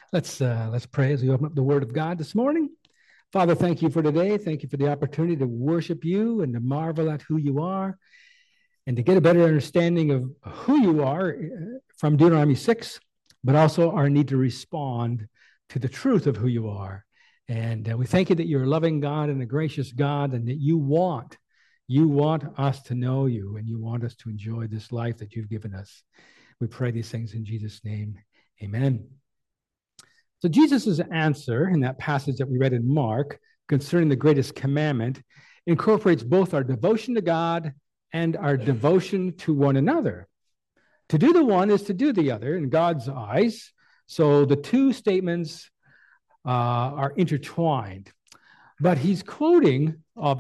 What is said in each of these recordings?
Let's pray as we open up the Word of God this morning. Father, thank you for today. Thank you for the opportunity to worship you and to marvel at who you are and to get a better understanding of who you are from Deuteronomy 6, but also our need to respond to the truth of who you are. And we thank you that you're a loving God and a gracious God, and that you want us to know you, and you want us to enjoy this life that you've given us. We pray these things in Jesus' name. Amen. So Jesus' answer in that passage that we read in Mark concerning the greatest commandment incorporates both our devotion to God and our devotion to one another. To do the one is to do the other in God's eyes. So the two statements are intertwined. But he's quoting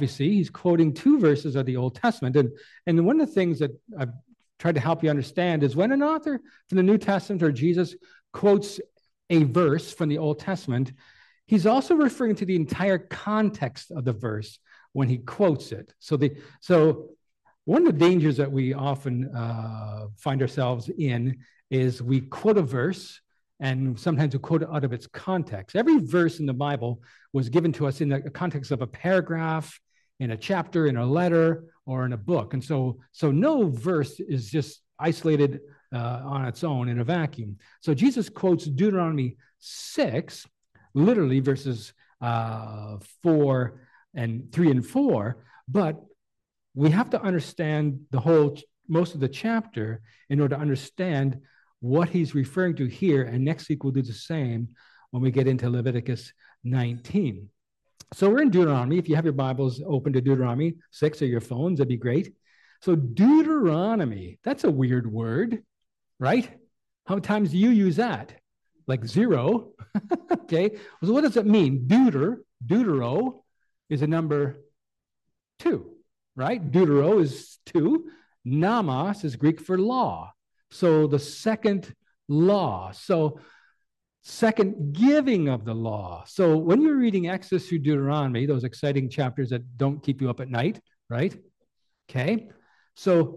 two verses of the Old Testament. And one of the things that I've tried to help you understand is when an author from the New Testament or Jesus quotes a verse from the Old Testament, he's also referring to the entire context of the verse when he quotes it. So one of the dangers that we often find ourselves in is we quote a verse, and sometimes we quote it out of its context. Every verse in the Bible was given to us in the context of a paragraph, in a chapter, in a letter, or in a book. And so no verse is just isolated on its own in a vacuum. So Jesus quotes Deuteronomy 6, literally verses 3 and 4, but we have to understand most of the chapter in order to understand what he's referring to here. And next week we'll do the same when we get into Leviticus 19. So we're in Deuteronomy. If you have your Bibles open to Deuteronomy 6 or your phones, that'd be great. So Deuteronomy, that's a weird word, right? How many times do you use that? Like 0. Okay. So what does it mean? Deutero is a number 2, right? Deutero is 2. Nomos is Greek for law. So the second law. So second giving of the law. So when you're reading Exodus through Deuteronomy, those exciting chapters that don't keep you up at night, right? Okay. So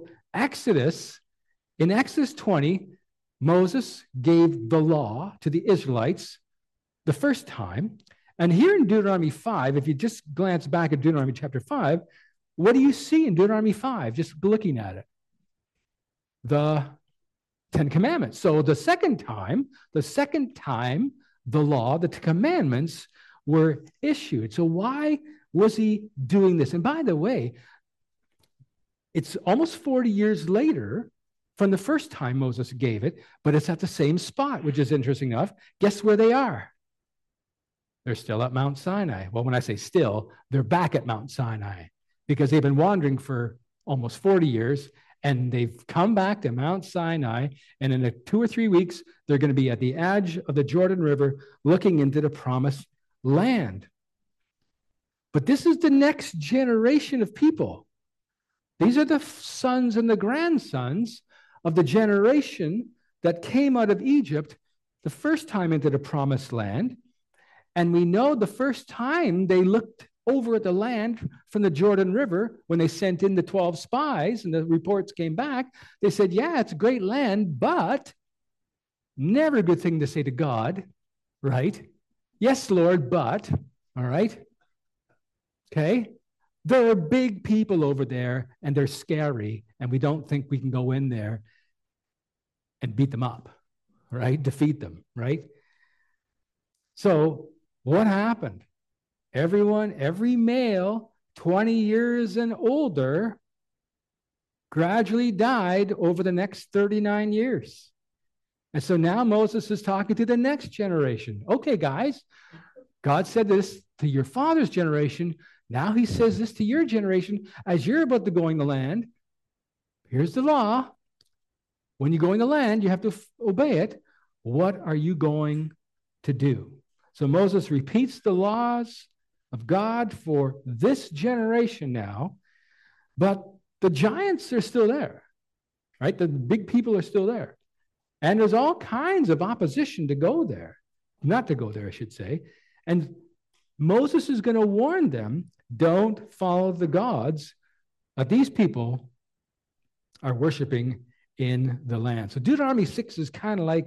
in Exodus 20, Moses gave the law to the Israelites the first time. And here in Deuteronomy 5, if you just glance back at Deuteronomy chapter 5, what do you see in Deuteronomy 5, just looking at it? The 10 Commandments. So the second time, the law, the commandments were issued. So why was he doing this? And by the way, it's almost 40 years later from the first time Moses gave it, but it's at the same spot, which is interesting enough. Guess where they are? They're still at Mount Sinai. Well, when I say still, they're back at Mount Sinai because they've been wandering for almost 40 years, and they've come back to Mount Sinai, and in 2 or 3 weeks, they're going to be at the edge of the Jordan River looking into the promised land. But this is the next generation of people. These are the sons and the grandsons of the generation that came out of Egypt the first time into the promised land. And we know the first time they looked over at the land from the Jordan River, when they sent in the 12 spies and the reports came back, they said, yeah, it's a great land, but never a good thing to say to God, right? Yes, Lord, but, all right? Okay? There are big people over there, and they're scary, and we don't think we can go in there and beat them up, right? Defeat them, right? So what happened? Every male 20 years and older gradually died over the next 39 years. And so now Moses is talking to the next generation. Okay, guys, God said this to your father's generation. Now he says this to your generation. As you're about to go in the land, here's the law. When you go in the land, you have to obey it. What are you going to do? So Moses repeats the laws of God for this generation now, but the giants are still there, right? The big people are still there. And there's all kinds of opposition to go there, not to go there, I should say. And Moses is going to warn them, don't follow the gods that these people are worshiping in the land. So Deuteronomy 6 is kind of like,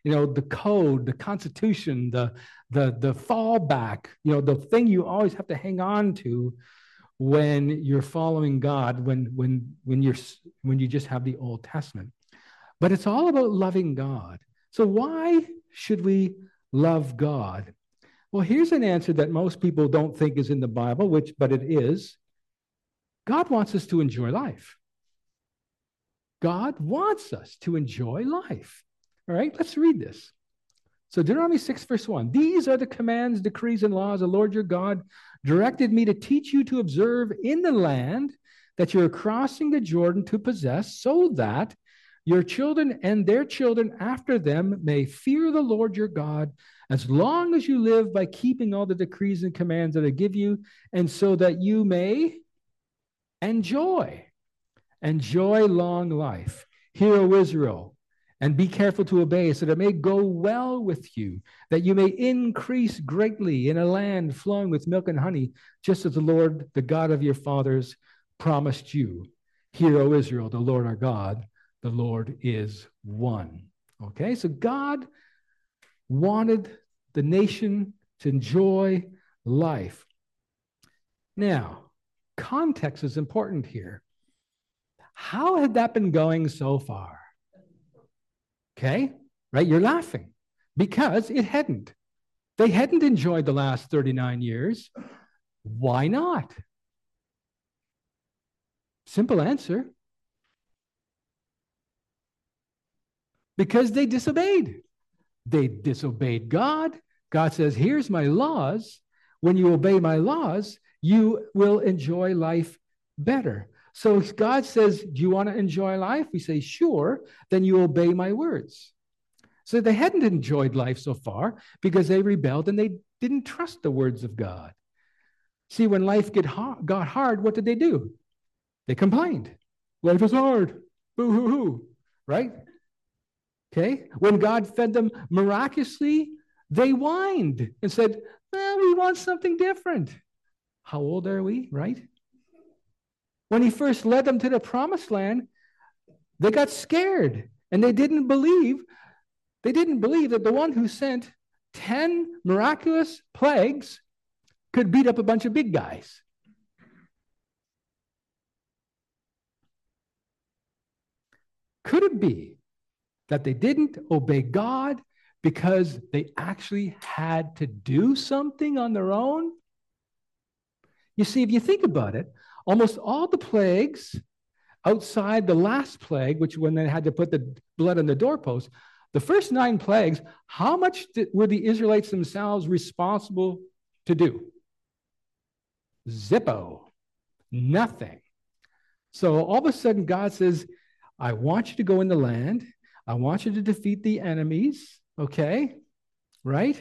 the code, the constitution, the fallback, the thing you always have to hang on to when you're following God, when you just have the Old Testament. But it's all about loving God. So why should we love God? Well, here's an answer that most people don't think is in the Bible, but it is. God wants us to enjoy life. God wants us to enjoy life. All right, let's read this. So Deuteronomy 6, verse 1. These are the commands, decrees, and laws the Lord your God directed me to teach you to observe in the land that you are crossing the Jordan to possess, so that your children and their children after them may fear the Lord your God as long as you live by keeping all the decrees and commands that I give you, and so that you may enjoy long life. Hear, O Israel, and be careful to obey, so that it may go well with you, that you may increase greatly in a land flowing with milk and honey, just as the Lord, the God of your fathers, promised you. Hear, O Israel, the Lord our God, the Lord is one. Okay, so God wanted the nation to enjoy life. Now, context is important here. How had that been going so far? Okay, right? You're laughing because it hadn't. They hadn't enjoyed the last 39 years. Why not? Simple answer. Because they disobeyed. They disobeyed God. God says, here's my laws. When you obey my laws, you will enjoy life better. So God says, do you want to enjoy life? We say, sure, then you obey my words. So they hadn't enjoyed life so far because they rebelled and they didn't trust the words of God. See, when life got hard, what did they do? They complained. Life is hard. Boo-hoo-hoo. Right? Okay. When God fed them miraculously, they whined and said, well, we want something different. How old are we? Right? When he first led them to the promised land, they got scared and they didn't believe that the one who sent 10 miraculous plagues could beat up a bunch of big guys. Could it be that they didn't obey God because they actually had to do something on their own? You see, if you think about it, almost all the plagues outside the last plague, which when they had to put the blood on the doorpost, the first 9 plagues, how much were the Israelites themselves responsible to do? Zippo. Nothing. So all of a sudden God says, I want you to go in the land. I want you to defeat the enemies. Okay? Right?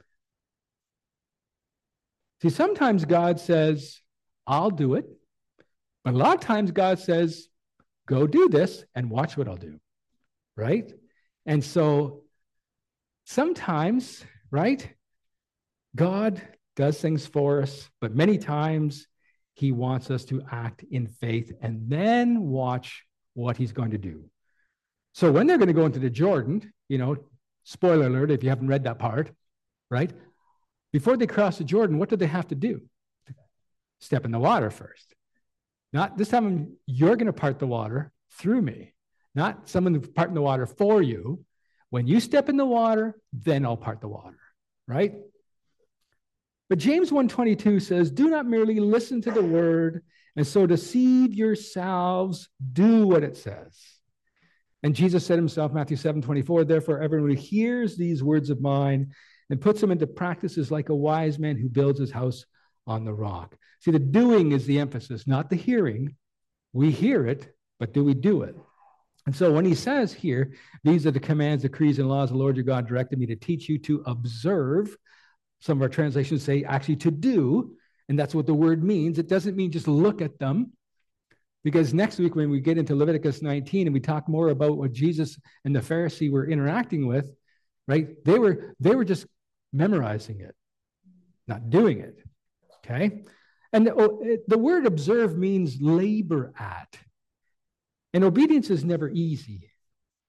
See, sometimes God says, I'll do it. But a lot of times God says, go do this and watch what I'll do. Right? And so sometimes, right, God does things for us, but many times he wants us to act in faith and then watch what he's going to do. So when they're going to go into the Jordan, spoiler alert if you haven't read that part, right? Before they cross the Jordan, what do they have to do? Step in the water first. Not this time, you're going to part the water through me, not someone parting the water for you. When you step in the water, then I'll part the water, right? But James 1:22 says, do not merely listen to the word and so deceive yourselves, do what it says. And Jesus said himself, Matthew 7:24, therefore everyone who hears these words of mine and puts them into practice is like a wise man who builds his house on the rock. See, the doing is the emphasis, not the hearing. We hear it, but do we do it? And so when he says here, these are the commands, decrees, and laws the Lord your God directed me to teach you to observe. Some of our translations say actually to do, and that's what the word means. It doesn't mean just look at them. Because next week when we get into Leviticus 19 and we talk more about what Jesus and the Pharisee were interacting with, right? They were just memorizing it, not doing it, okay? And the word observe means labor at. And obedience is never easy.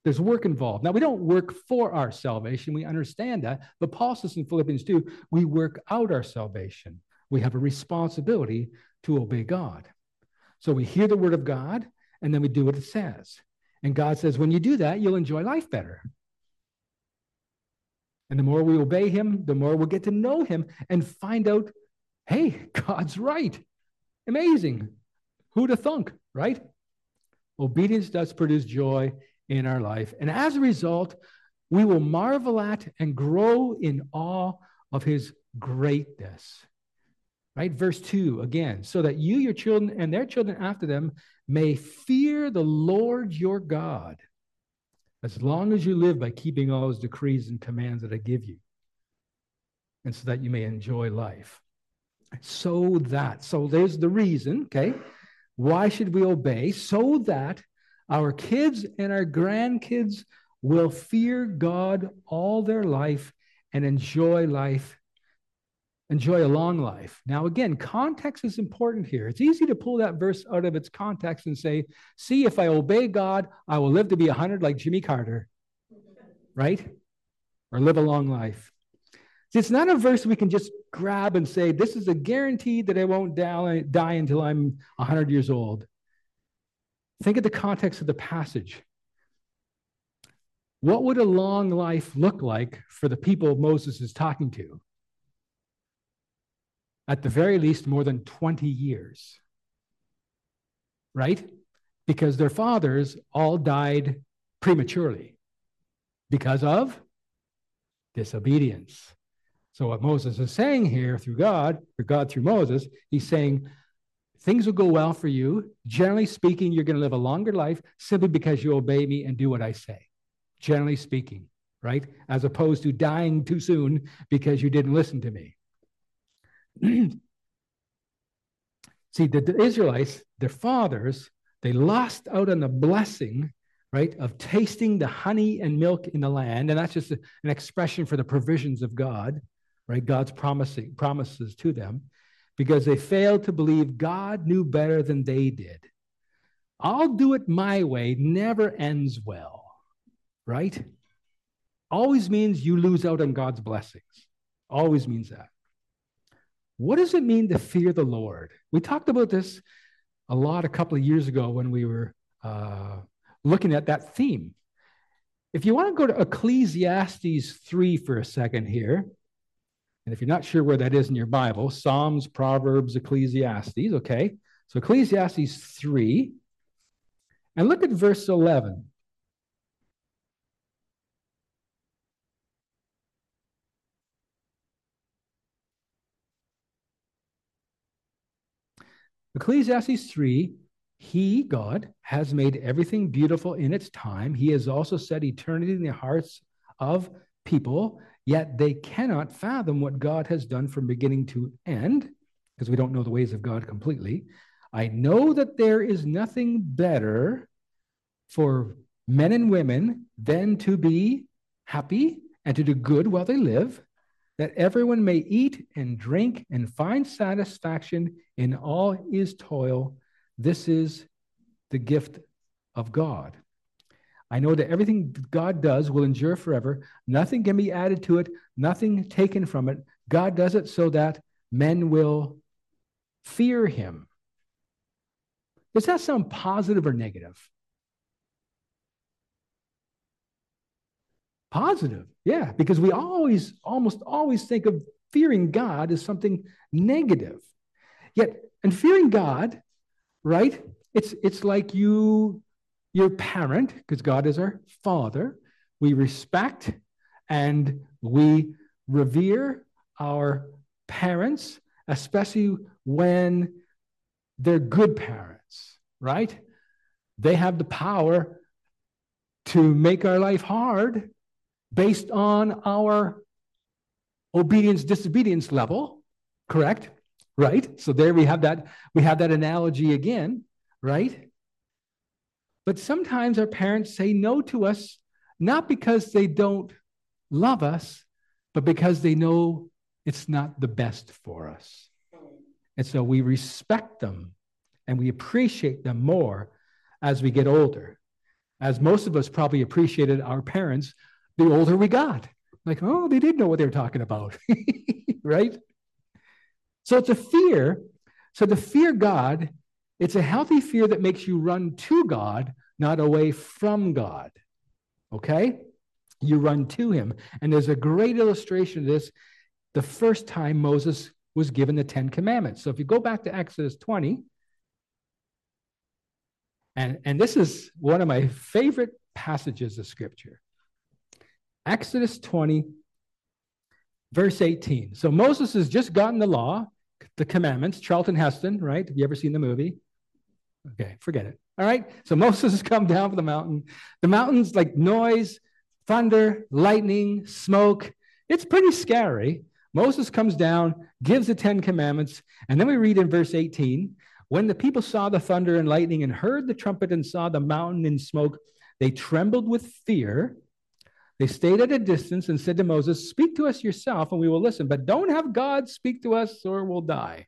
There's work involved. Now, we don't work for our salvation. We understand that. But Paul says in Philippians 2, we work out our salvation. We have a responsibility to obey God. So we hear the word of God, and then we do what it says. And God says, when you do that, you'll enjoy life better. And the more we obey him, the more we'll get to know him and find out, hey, God's right. Amazing. Who'd have thunk, right? Obedience does produce joy in our life. And as a result, we will marvel at and grow in awe of his greatness. Right? Verse 2 again, so that you, your children, and their children after them may fear the Lord your God as long as you live by keeping all his decrees and commands that I give you, and so that you may enjoy life. So there's the reason, okay? Why should we obey? So that our kids and our grandkids will fear God all their life and enjoy life. Enjoy a long life. Now, again, context is important here. It's easy to pull that verse out of its context and say, see, if I obey God, I will live to be 100 like Jimmy Carter, right? Or live a long life. See, it's not a verse we can just grab and say, this is a guarantee that I won't die until I'm 100 years old. Think of the context of the passage. What would a long life look like for the people Moses is talking to? At the very least, more than 20 years, right? Because their fathers all died prematurely because of disobedience. So what Moses is saying here through God, or God through Moses, he's saying things will go well for you. Generally speaking, you're going to live a longer life simply because you obey me and do what I say. Generally speaking, right? As opposed to dying too soon because you didn't listen to me. See, the Israelites, their fathers, they lost out on the blessing, right, of tasting the honey and milk in the land. And that's just an expression for the provisions of God, right? God's promises to them, because they failed to believe God knew better than they did. I'll do it my way never ends well, right? Always means you lose out on God's blessings. Always means that. What does it mean to fear the Lord? We talked about this a lot a couple of years ago when we were looking at that theme. If you want to go to Ecclesiastes 3 for a second here, and if you're not sure where that is in your Bible, Psalms, Proverbs, Ecclesiastes, okay? So Ecclesiastes 3, and look at verse 11. Ecclesiastes 3, he, God, has made everything beautiful in its time. He has also set eternity in the hearts of people, yet they cannot fathom what God has done from beginning to end, because we don't know the ways of God completely. I know that there is nothing better for men and women than to be happy and to do good while they live, that everyone may eat and drink and find satisfaction in all his toil. This is the gift of God. I know that everything God does will endure forever. Nothing can be added to it, nothing taken from it. God does it so that men will fear him. Does that sound positive or negative? Positive, yeah, because we almost always think of fearing God as something negative. Yet, in fearing God, right, it's like your parent, because God is our father. We respect and we revere our parents, especially when they're good parents, right? They have the power to make our life hard based on our obedience, disobedience level, correct? Right? So there we have that analogy again, right? But sometimes our parents say no to us, not because they don't love us, but because they know it's not the best for us. And so we respect them and we appreciate them more as we get older. as most of us probably appreciated our parents the older we got. Like, oh, they did know what they were talking about, right? So it's a fear. So to fear God, it's a healthy fear that makes you run to God, not away from God, okay? You run to him. And there's a great illustration of this the first time Moses was given the 10 Commandments. So if you go back to Exodus 20, and this is one of my favorite passages of Scripture. Exodus 20, verse 18. So Moses has just gotten the law, the commandments, Charlton Heston, right? Have you ever seen the movie? Okay, forget it. All right. So Moses has come down from the mountain. The mountain's like noise, thunder, lightning, smoke. It's pretty scary. Moses comes down, gives the 10 Commandments, and then we read in verse 18, when the people saw the thunder and lightning and heard the trumpet and saw the mountain in smoke, they trembled with fear. They stayed at a distance and said to Moses, speak to us yourself and we will listen, but don't have God speak to us or we'll die.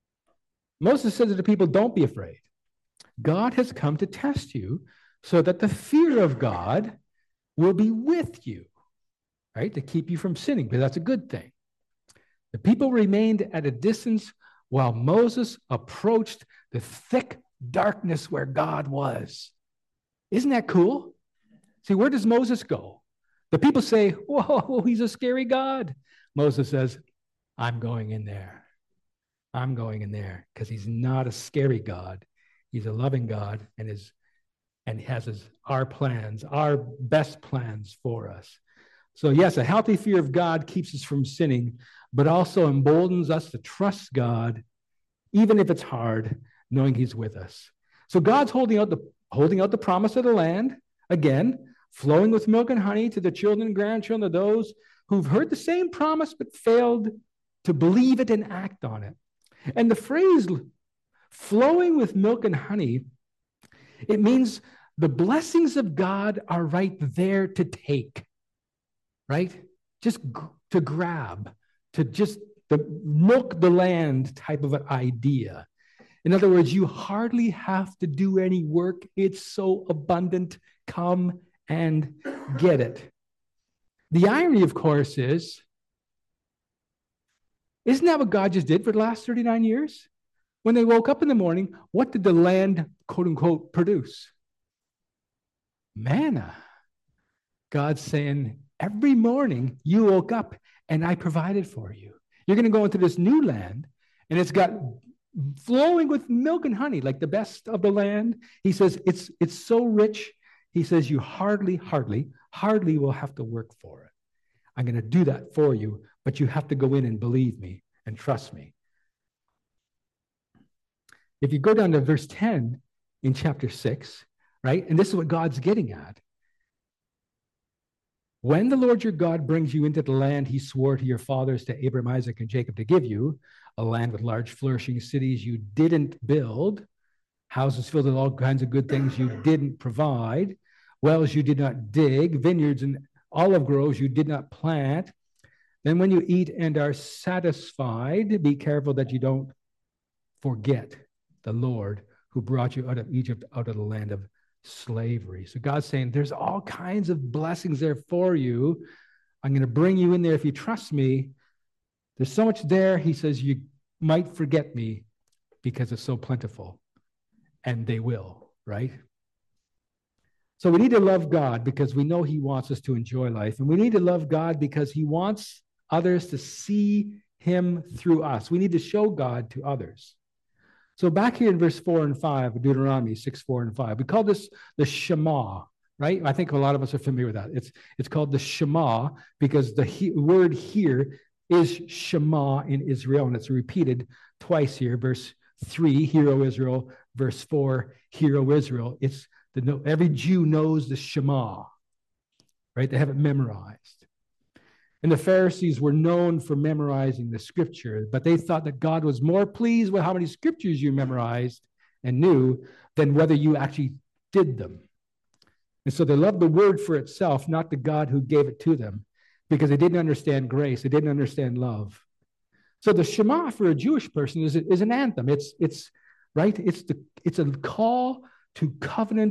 Moses said to the people, don't be afraid. God has come to test you so that the fear of God will be with you, right? To keep you from sinning, because that's a good thing. The people remained at a distance while Moses approached the thick darkness where God was. Isn't that cool? See, where does Moses go? The people say, whoa, he's a scary God. Moses says, I'm going in there. I'm going in there because he's not a scary God. He's a loving God and has our plans, our best plans for us. So yes, a healthy fear of God keeps us from sinning, but also emboldens us to trust God, even if it's hard, knowing he's with us. So God's holding out the promise of the land, again, flowing with milk and honey to the children and grandchildren of those who've heard the same promise but failed to believe it and act on it. And the phrase flowing with milk and honey, it means the blessings of God are right there to take, right? Just to grab, to just milk the land type of an idea. In other words, you hardly have to do any work. It's so abundant. Come and get it. The irony, of course, isn't that what God just did for the last 39 years? When they woke up in the morning, what did the land, quote unquote, produce? Manna. God's saying, every morning you woke up and I provided for you. You're going to go into this new land and it's got flowing with milk and honey, like the best of the land. He says, it's so rich. He says, you hardly will have to work for it. I'm going to do that for you, but you have to go in and believe me and trust me. If you go down to verse 10 in chapter 6, right? And this is what God's getting at. When the Lord your God brings you into the land he swore to your fathers, to Abraham, Isaac, and Jacob to give you, a land with large flourishing cities you didn't build, houses filled with all kinds of good things you didn't provide, wells you did not dig, vineyards and olive groves you did not plant, then when you eat and are satisfied, be careful that you don't forget the Lord who brought you out of Egypt, out of the land of slavery. So God's saying, there's all kinds of blessings there for you. I'm going to bring you in there if you trust me. There's so much there. He says, you might forget me because it's so plentiful. And they will, right? So we need to love God because we know he wants us to enjoy life. And we need to love God because he wants others to see him through us. We need to show God to others. So back here in verse 4 and 5 of Deuteronomy 6, 4 and 5, we call this the Shema, right? I think a lot of us are familiar with that. It's called the Shema because the word here is Shema in Israel, and it's repeated twice here. Verse 3, Hear, O Israel. Verse 4, Hear, O Israel. Every Jew knows the Shema, right? They have it memorized. And the Pharisees were known for memorizing the scripture, but they thought that God was more pleased with how many scriptures you memorized and knew than whether you actually did them. And so they loved the word for itself, not the God who gave it to them, because they didn't understand grace. They didn't understand love. So the Shema for a Jewish person is an anthem. It's right. It's a call to covenant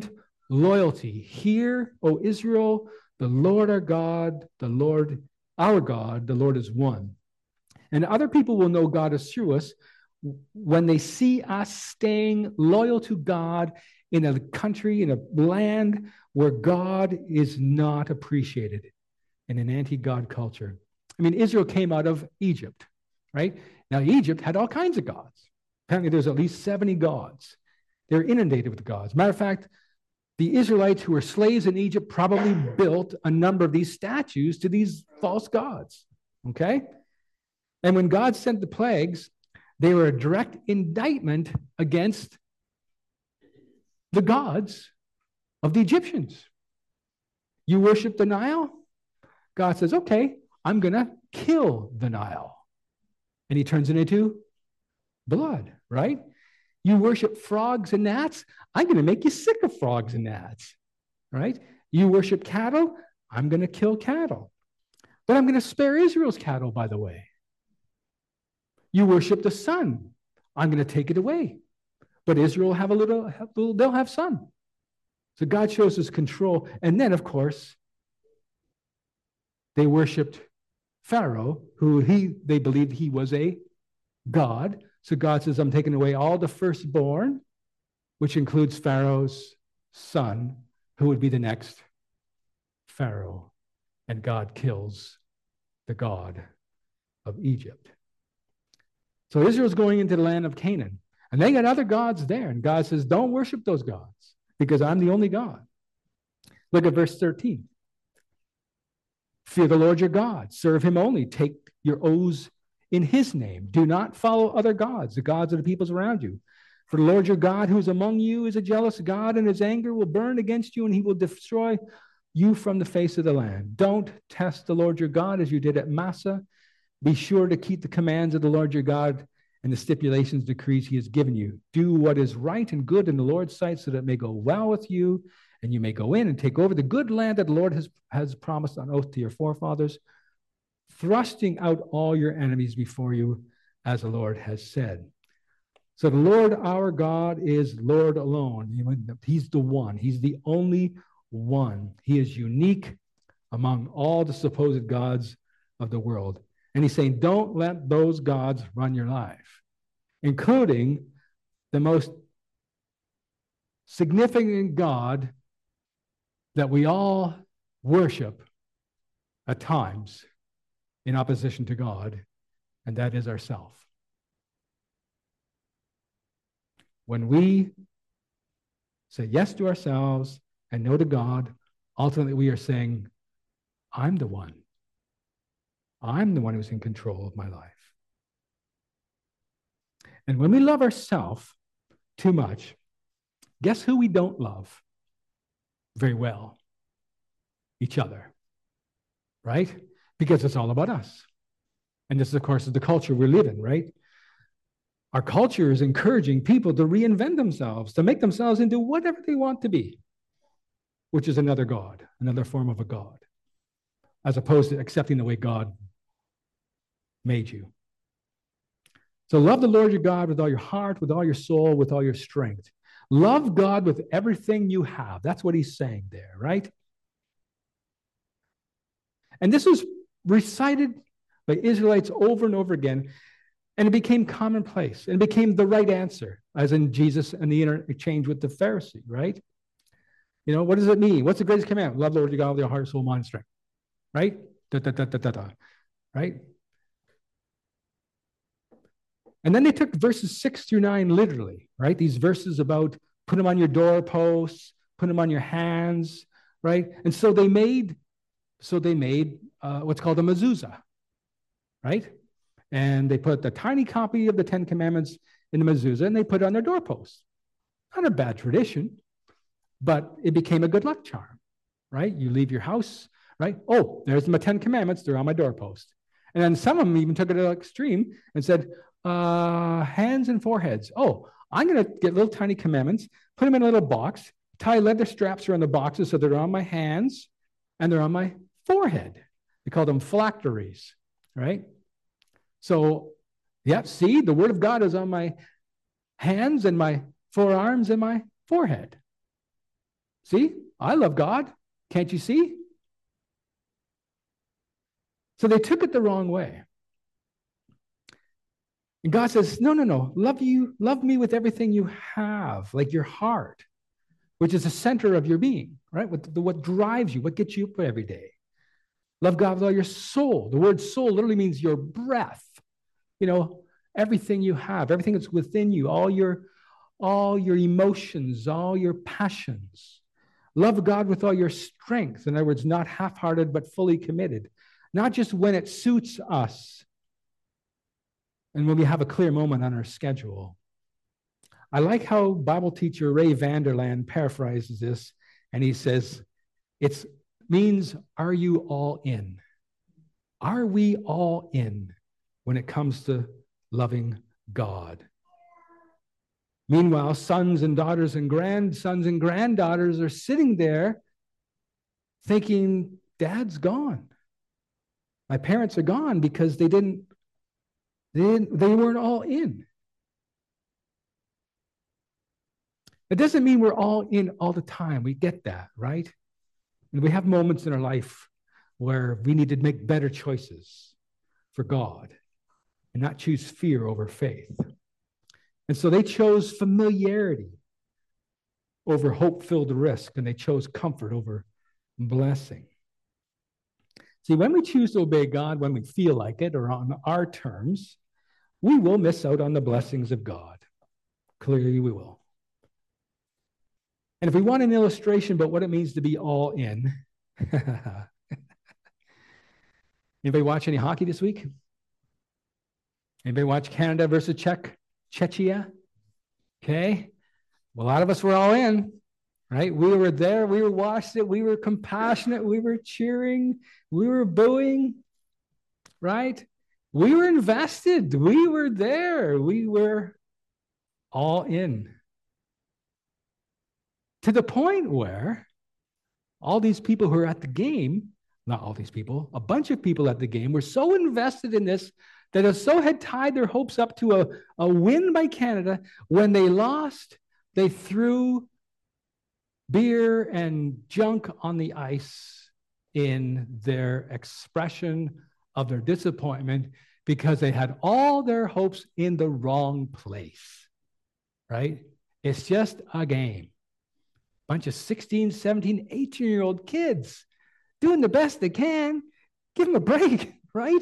loyalty. Hear, O Israel, the Lord our God, the Lord our God, the Lord is one. And other people will know God is through us when they see us staying loyal to God in a country, in a land where God is not appreciated in an anti-God culture. I mean, Israel came out of Egypt, right? Now, Egypt had all kinds of gods. Apparently, there's at least 70 gods. They're inundated with gods. Matter of fact, the Israelites who were slaves in Egypt probably built a number of these statues to these false gods, okay? And when God sent the plagues, they were a direct indictment against the gods of the Egyptians. You worship the Nile? God says, okay, I'm going to kill the Nile. And he turns it into blood, right? You worship frogs and gnats? I'm going to make you sick of frogs and gnats, right? You worship cattle? I'm going to kill cattle. But I'm going to spare Israel's cattle, by the way. You worship the sun. I'm going to take it away. But Israel they'll have sun. So God shows his control. And then, of course, they worshiped Pharaoh, who they believed he was a god. So God says, I'm taking away all the firstborn, which includes Pharaoh's son, who would be the next Pharaoh. And God kills the god of Egypt. So Israel's going into the land of Canaan, and they got other gods there. And God says, don't worship those gods because I'm the only God. Look at verse 13. Fear the Lord your God, serve him only, take your oaths in his name. Do not follow other gods, the gods of the peoples around you. For the Lord your God who is among you is a jealous God, and his anger will burn against you, and he will destroy you from the face of the land. Don't test the Lord your God as you did at Massah. Be sure to keep the commands of the Lord your God and the stipulations, decrees he has given you. Do what is right and good in the Lord's sight so that it may go well with you and you may go in and take over the good land that the Lord has promised on oath to your forefathers, thrusting out all your enemies before you as the Lord has said. So the Lord our God is Lord alone. He's the one. He's the only one. He is unique among all the supposed gods of the world. And he's saying, don't let those gods run your life, including the most significant God that we all worship at times in opposition to God, and that is ourself. When we say yes to ourselves and no to God, ultimately we are saying, I'm the one. I'm the one who's in control of my life. And when we love ourselves too much, guess who we don't love very well? Each other, right? Because it's all about us. And this, of course, is the culture we live in, right? Our culture is encouraging people to reinvent themselves, to make themselves into whatever they want to be, which is another God, another form of a God, as opposed to accepting the way God made you. So love the Lord your God with all your heart, with all your soul, with all your strength. Love God with everything you have. That's what he's saying there, right? And this was recited by Israelites over and over again, and it became commonplace, and it became the right answer, as in Jesus and the interchange with the Pharisee, right? You know, what does it mean? What's the greatest commandment? Love the Lord your God with your heart, soul, mind, strength, right? Right? And then they took verses 6 through 9 literally, right? These verses about put them on your doorposts, put them on your hands, right? And so they made what's called a mezuzah, right? And they put the tiny copy of the 10 Commandments in the mezuzah, and they put it on their doorposts. Not a bad tradition, but it became a good luck charm, right? You leave your house, right? Oh, there's my 10 Commandments. They're on my doorpost. And then some of them even took it to the extreme and said, hands and foreheads. Oh, I'm going to get little tiny commandments, put them in a little box, tie leather straps around the boxes so they're on my hands and they're on my forehead. They call them phylacteries, right? So, yeah, see, the word of God is on my hands and my forearms and my forehead. See, I love God. Can't you see? So they took it the wrong way. And God says, no, no, no. Love me with everything you have, like your heart, which is the center of your being, right? What drives you, what gets you up every day. Love God with all your soul. The word soul literally means your breath. Everything you have, everything that's within you, all your emotions, all your passions. Love God with all your strength. In other words, not half-hearted, but fully committed. Not just when it suits us and when we have a clear moment on our schedule. I like how Bible teacher Ray Vander Laan paraphrases this, and he says, it means, are you all in? Are we all in when it comes to loving God? Meanwhile, sons and daughters and grandsons and granddaughters are sitting there thinking, Dad's gone. My parents are gone because they weren't all in. It doesn't mean we're all in all the time. We get that, right? And we have moments in our life where we need to make better choices for God and not choose fear over faith. And so they chose familiarity over hope-filled risk, and they chose comfort over blessing. See, when we choose to obey God when we feel like it or on our terms, we will miss out on the blessings of God. Clearly, we will. And if we want an illustration about what it means to be all in, anybody watch any hockey this week? Anybody watch Canada versus Czechia? Okay. Well, a lot of us were all in, right? We were there. We were watched it. We were compassionate. We were cheering. We were booing, right? We were invested. We were there. We were all in. To the point where all these people who are at the game, not all these people, a bunch of people at the game were so invested in this that had tied their hopes up to a win by Canada. When they lost, they threw beer and junk on the ice in their expression of their disappointment because they had all their hopes in the wrong place, right? It's just a game. Bunch of 16, 17, 18-year-old kids doing the best they can. Give them a break, right?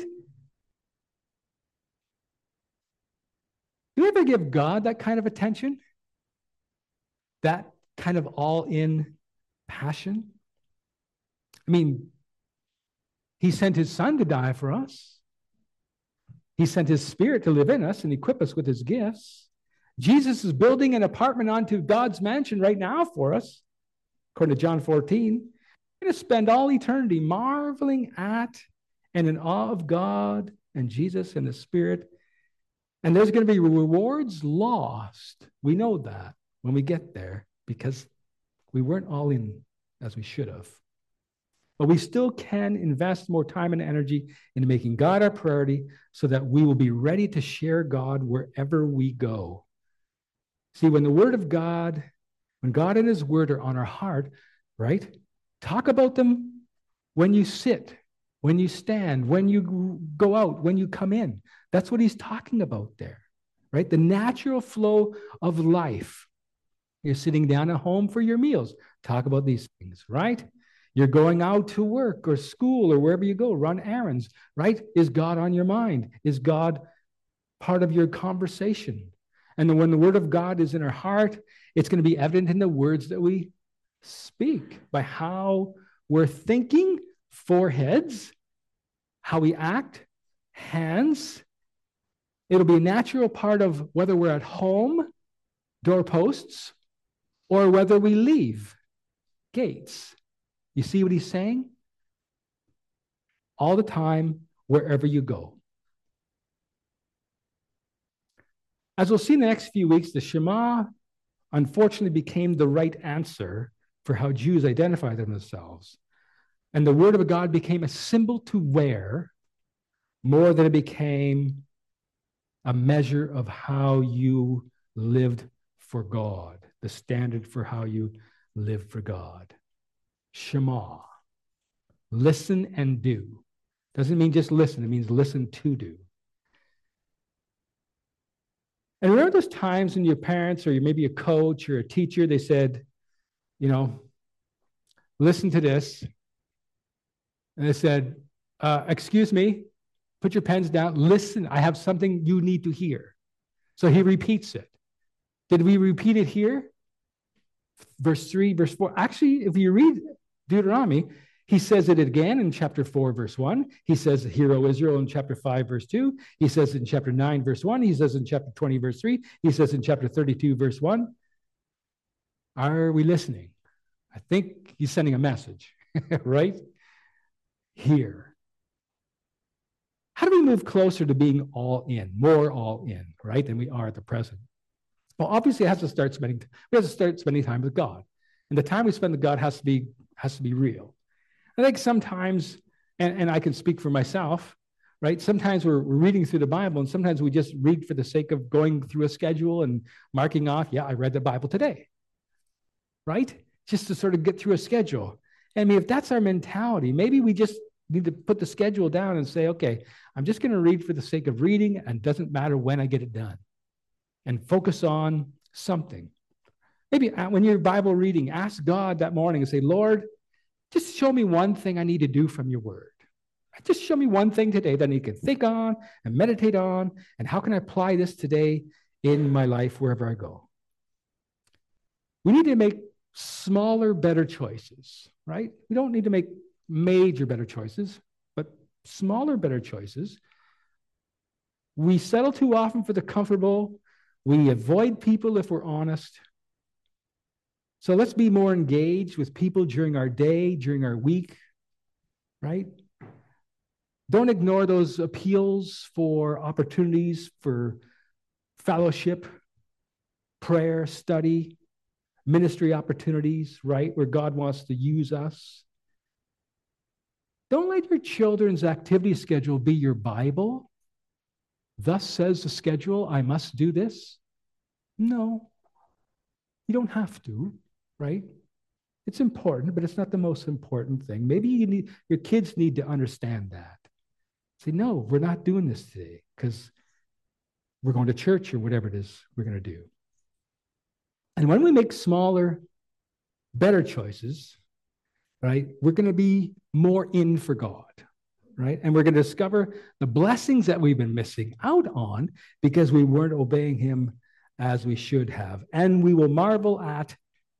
Do you ever give God that kind of attention? That kind of all-in passion? I mean, he sent his son to die for us. He sent his spirit to live in us and equip us with his gifts. Jesus is building an apartment onto God's mansion right now for us, according to John 14. We're going to spend all eternity marveling at and in awe of God and Jesus and the Spirit. And there's going to be rewards lost. We know that when we get there because we weren't all in as we should have. But we still can invest more time and energy in making God our priority so that we will be ready to share God wherever we go. See, when the Word of God, when God and His Word are on our heart, right? Talk about them when you sit, when you stand, when you go out, when you come in. That's what He's talking about there, right? The natural flow of life. You're sitting down at home for your meals. Talk about these things, right? You're going out to work or school or wherever you go, run errands, right? Is God on your mind? Is God part of your conversation? And then when the Word of God is in our heart, it's going to be evident in the words that we speak, by how we're thinking, foreheads, how we act, hands. It'll be a natural part of whether we're at home, doorposts, or whether we leave, gates. You see what he's saying? All the time, wherever you go. As we'll see in the next few weeks, the Shema unfortunately became the right answer for how Jews identify themselves. And the Word of God became a symbol to wear more than it became a measure of how you lived for God, the standard for how you live for God. Shema. Listen and do. Doesn't mean just listen. It means listen to do. And remember those times when your parents or maybe a coach or a teacher, they said, listen to this. And they said, excuse me, put your pens down. Listen, I have something you need to hear. So he repeats it. Did we repeat it here? Verse 3, verse 4. Actually, if you read Deuteronomy, he says it again in chapter 4, verse 1. He says, Hear, O Israel, in chapter 5, verse 2. He says in chapter 9, verse 1. He says in chapter 20, verse 3. He says in chapter 32, verse 1. Are we listening? I think he's sending a message, right? Here. How do we move closer to being all in, more all in, right, than we are at the present? Well, obviously, we have to start spending time with God. And the time we spend with God has to be real. I think sometimes, and I can speak for myself, right? Sometimes we're reading through the Bible, and sometimes we just read for the sake of going through a schedule and marking off, yeah, I read the Bible today, right? Just to sort of get through a schedule. I mean, if that's our mentality, maybe we just need to put the schedule down and say, okay, I'm just going to read for the sake of reading, and it doesn't matter when I get it done. And focus on something. Maybe when you're Bible reading, ask God that morning and say, Lord, just show me one thing I need to do from your word. Just show me one thing today that I need to think on and meditate on, and how can I apply this today in my life wherever I go? We need to make smaller, better choices, right? We don't need to make major better choices, but smaller, better choices. We settle too often for the comfortable. We avoid people if we're honest. So let's be more engaged with people during our day, during our week, right? Don't ignore those appeals for opportunities for fellowship, prayer, study, ministry opportunities, right? Where God wants to use us. Don't let your children's activity schedule be your Bible. Thus says the schedule, I must do this. No, you don't have to, right? It's important, but it's not the most important thing. Maybe your kids need to understand that. Say, no, we're not doing this today because we're going to church or whatever it is we're going to do. And when we make smaller, better choices, right, we're going to be more in for God, right? And we're going to discover the blessings that we've been missing out on because we weren't obeying him as we should have. And we will marvel at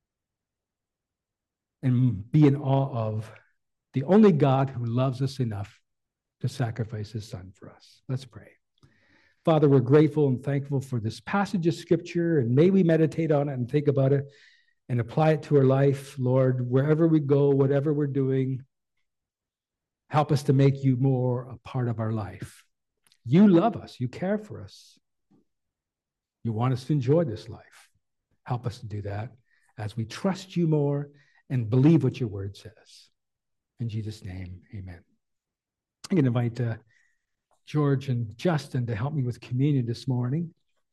and be in awe of the only God who loves us enough to sacrifice his son for us. Let's pray. Father, we're grateful and thankful for this passage of scripture, and may we meditate on it and think about it and apply it to our life. Lord, wherever we go, whatever we're doing, help us to make you more a part of our life. You love us. You care for us. You want us to enjoy this life. Help us to do that as we trust you more and believe what your word says. In Jesus' name, amen. I'm going to invite George and Justin to help me with communion this morning.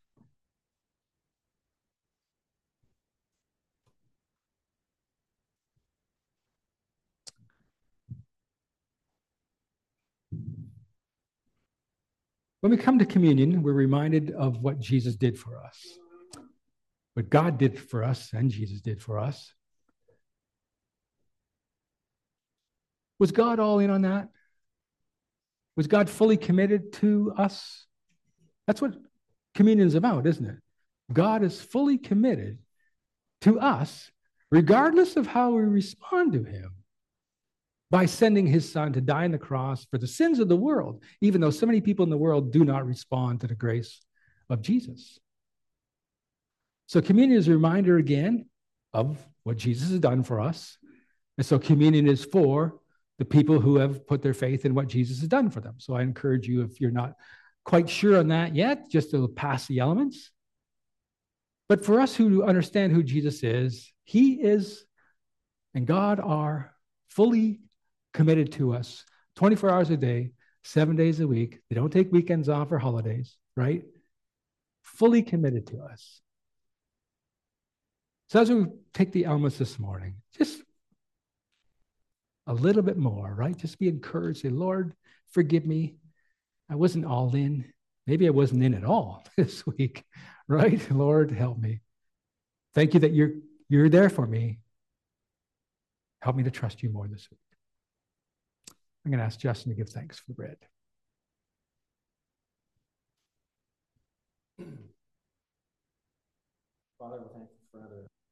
When we come to communion, we're reminded of what Jesus did for us, what God did for us and Jesus did for us. Was God all in on that? Was God fully committed to us? That's what communion is about, isn't it? God is fully committed to us, regardless of how we respond to him, by sending his son to die on the cross for the sins of the world, even though so many people in the world do not respond to the grace of Jesus. So communion is a reminder again of what Jesus has done for us. And so communion is for the people who have put their faith in what Jesus has done for them. So I encourage you, if you're not quite sure on that yet, just to pass the elements. But for us who understand who Jesus is, he is and God are fully committed to us 24 hours a day, 7 days a week. They don't take weekends off or holidays, right? Fully committed to us. So as we take the elements this morning. Just a little bit more, right? Just be encouraged. Say, Lord, forgive me. I wasn't all in. Maybe I wasn't in at all this week, right? Lord, help me. Thank you that you're there for me. Help me to trust you more this week. I'm going to ask Justin to give thanks for the bread. Father, we thank you for another